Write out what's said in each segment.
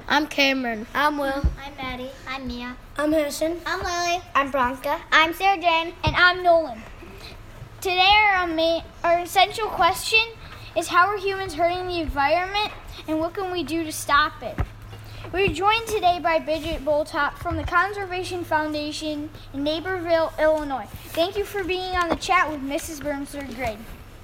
I'm Cameron. I'm Will. I'm Maddie. I'm Mia. I'm Harrison. I'm Lily. I'm Bronca. I'm Sarah Jane. And I'm Nolan. Today our essential question is, how are humans hurting the environment and what can we do to stop it? We're joined today by Bridget Boltop from the Conservation Foundation in Naperville, Illinois. Thank you for being on the chat with Mrs. Burns' third grade.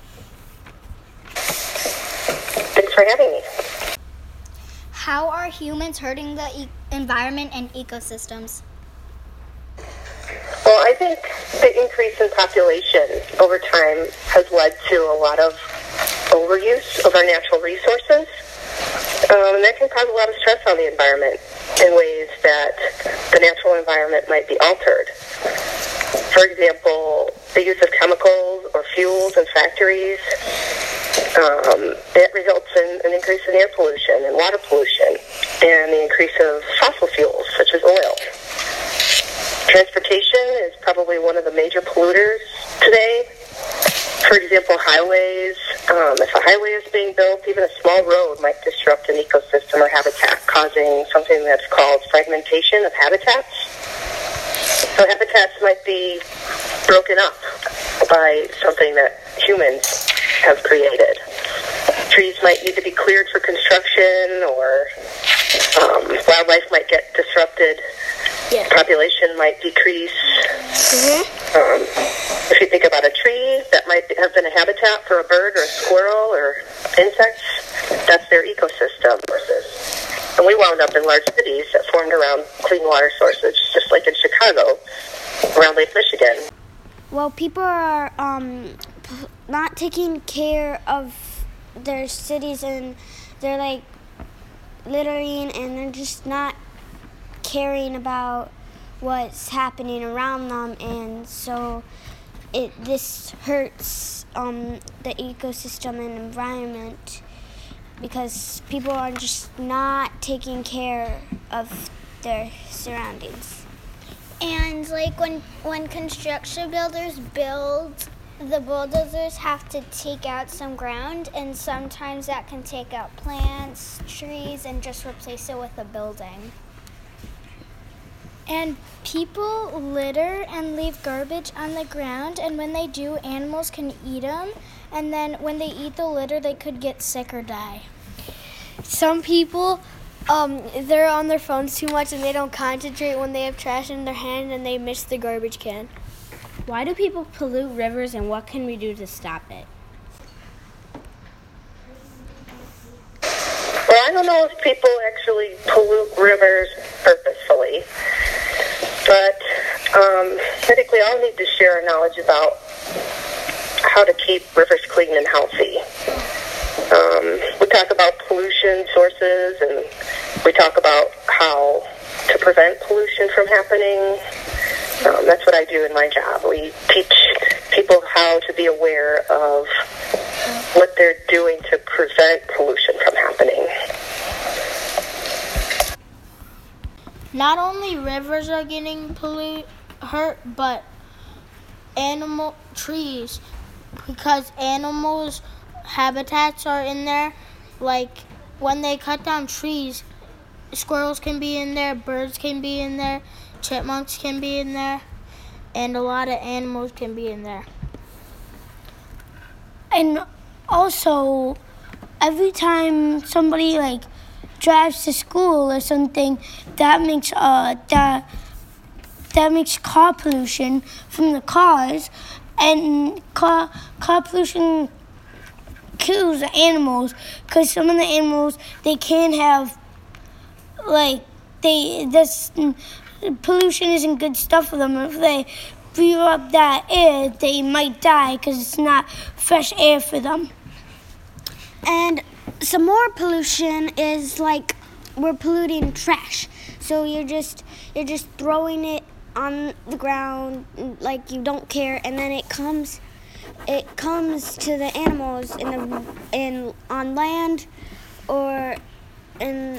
Thanks for having me. How are humans hurting the environment and ecosystems? Well, I think the increase in population over time has led to a lot of overuse of our natural resources. And that can cause a lot of stress on the environment in ways that the natural environment might be altered. For example, the use of chemicals or fuels in factories, that results in an increase in air pollution and water pollution, and the increase of fossil fuels such as oil. Transportation is probably one of the major polluters today. For example, highways. If a highway is being built, even a small road might disrupt an ecosystem or habitat, causing something that's called fragmentation of habitats. So habitats might be broken up by something that humans have created. Trees might need to be cleared for construction, or wildlife might get disrupted. Yeah. Population might decrease. If you think about a tree that might have been a habitat for a bird or a squirrel or insects, that's their ecosystem. And we wound up in large cities that formed around clean water sources, just like in Chicago, around Lake Michigan. Well, people are not taking care of their cities, and they're like littering, and they're just not caring about what's happening around them, and so this hurts the ecosystem and environment because people are just not taking care of their surroundings. And like when construction builders build, the bulldozers have to take out some ground, and sometimes that can take out plants, trees, and just replace it with a building. And people litter and leave garbage on the ground, and when they do, animals can eat them, and then when they eat the litter, they could get sick or die. Some people, they're on their phones too much and they don't concentrate when they have trash in their hand and they miss the garbage can. Why do people pollute rivers, and what can we do to stop it? Well, I don't know if people actually pollute rivers purposefully, but I think we all need to share our knowledge about how to keep rivers clean and healthy. We talk about pollution sources, and we talk about how to prevent pollution from happening. That's what I do in my job. We teach people how to be aware of what they're doing to prevent pollution from happening. Not only rivers are getting hurt, but trees, because animals' habitats are in there. Like when they cut down trees, squirrels can be in there, birds can be in there, chipmunks can be in there, and a lot of animals can be in there. And also, every time somebody drives to school or something, that makes car pollution from the cars, and car pollution kills the animals, because some of the animals, they can't have this pollution isn't good stuff for them. If they breathe up that air, they might die because it's not fresh air for them. And some more pollution is we're polluting trash. So you're just throwing it on the ground like you don't care, and then it comes to the animals on land or in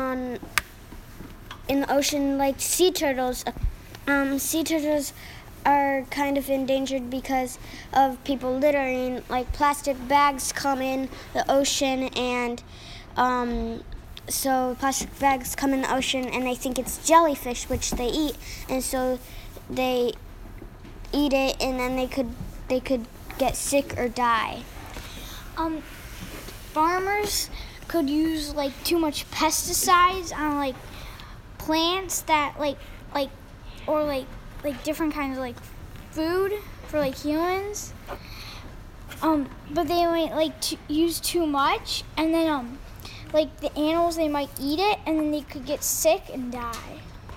the ocean, like sea turtles. Sea turtles are kind of endangered because of people littering. Like plastic bags come in the ocean, and so plastic bags come in the ocean, and they think it's jellyfish, which they eat, and so they eat it, and then they could get sick or die. Farmers could use like too much pesticides on like plants that like different kinds of like food for like humans. But they might like use too much, and then like the animals, they might eat it, and then they could get sick and die.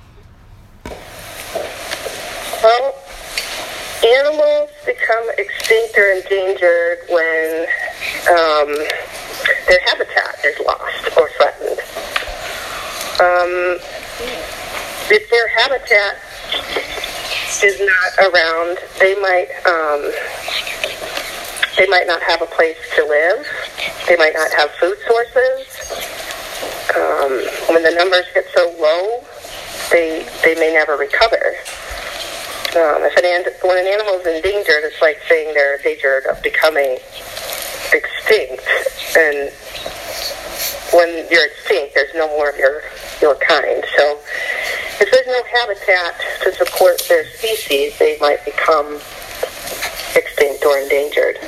Well, animals become extinct or endangered when their habitat is lost or threatened. If their habitat is not around, they might not have a place to live. They might not have food sources. When the numbers get so low, they may never recover. When an animal is endangered, it's like saying they're endangered of becoming extinct. And when you're extinct, there's no more of your kind. So if there's no habitat to support their species, they might become extinct or endangered.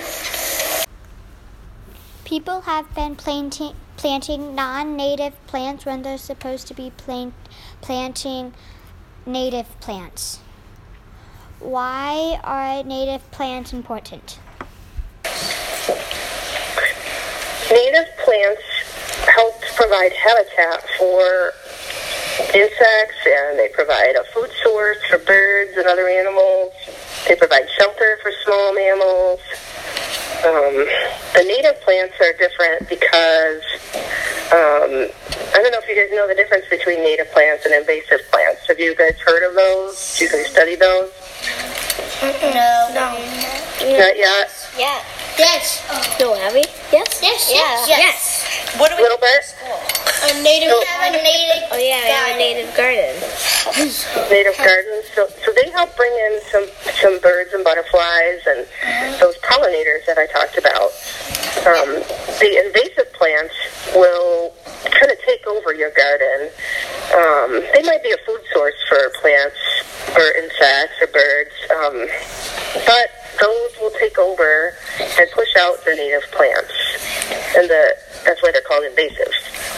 People have been planting non-native plants when they're supposed to be planting native plants. Why are native plants important? Native plants help provide habitat for insects, and they provide a food source for birds and other animals. They provide shelter for small mammals. The native plants are different because, I don't know if you guys know the difference between native plants and invasive plants. Have you guys heard of those? Do you guys study those? No. Not yet? Yeah. Yes. No, have we? Yes. Yes. What do we little bit? A native. Oh yeah, we have a native garden. Native gardens. So they help bring in some birds and butterflies and those pollinators that I talked about. The invasive plants will kind of take over your garden. They might be a food source for plants or insects or birds, but those will take over and push out the native plants, and that's why they're called invasive.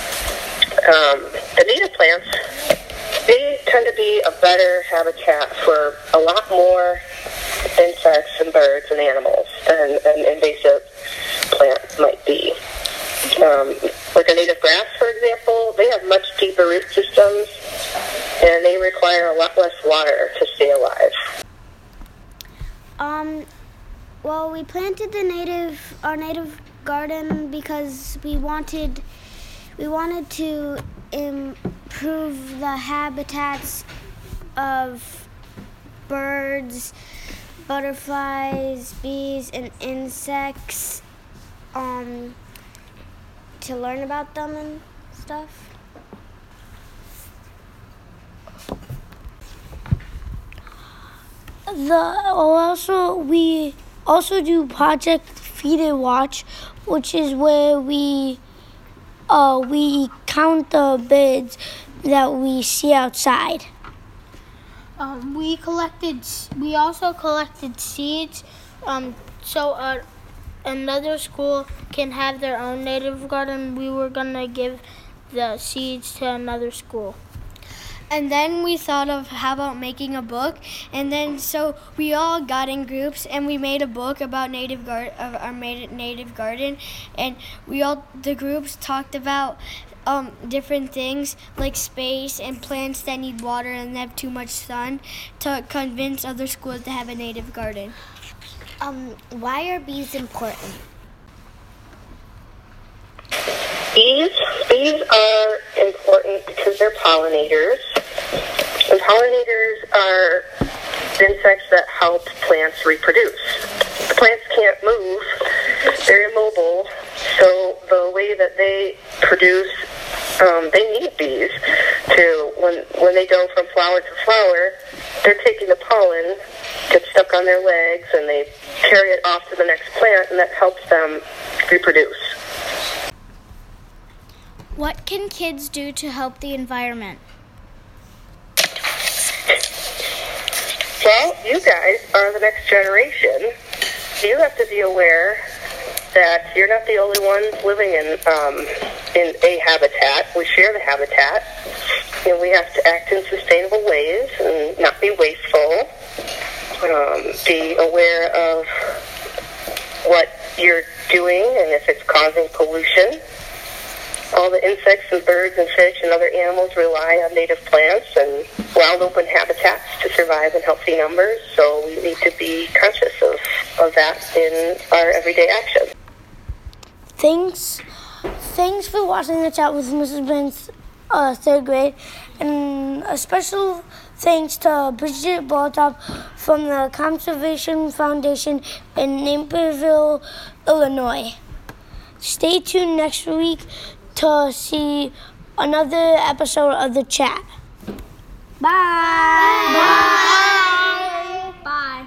The native plants, they tend to be a better habitat for a lot more insects and birds and animals than an invasive plant might be. Like a native grass, for example, they have much deeper root systems, and they require a lot less water to stay alive. Well, we planted our native garden because we wanted to improve the habitats of birds, butterflies, bees, and insects, to learn about them and stuff. We also do Project Feed and Watch, which is where we count the birds that we see outside. We also collected seeds, so another school can have their own native garden. We were gonna give the seeds to another school. And then we thought of how about making a book, and then so we all got in groups and we made a book about our native garden, and the groups talked about different things like space and plants that need water and have too much sun to convince other schools to have a native garden. Why are bees important? Bees are important because they're pollinators. And pollinators are insects that help plants reproduce. The plants can't move. They're immobile. So the way that they produce, they need bees to, when they go from flower to flower, they're taking the pollen, gets stuck on their legs, and they carry it off to the next plant, and that helps them reproduce. What can kids do to help the environment? Well, you guys are the next generation. You have to be aware that you're not the only ones living in a habitat. We share the habitat, and we have to act in sustainable ways and not be wasteful. Be aware of what you're doing and if it's causing pollution. All the insects and birds and fish and other animals rely on native plants and wild open habitats to survive in healthy numbers, so we need to be conscious of that in our everyday actions. Thanks for watching the chat with Mrs. Ben's third grade, and a special thanks to Bridget Baltop from the Conservation Foundation in Naperville, Illinois. Stay tuned next week to see another episode of the chat. Bye. Bye. Bye.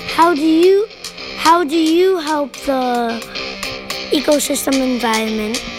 How do you help the ecosystem environment?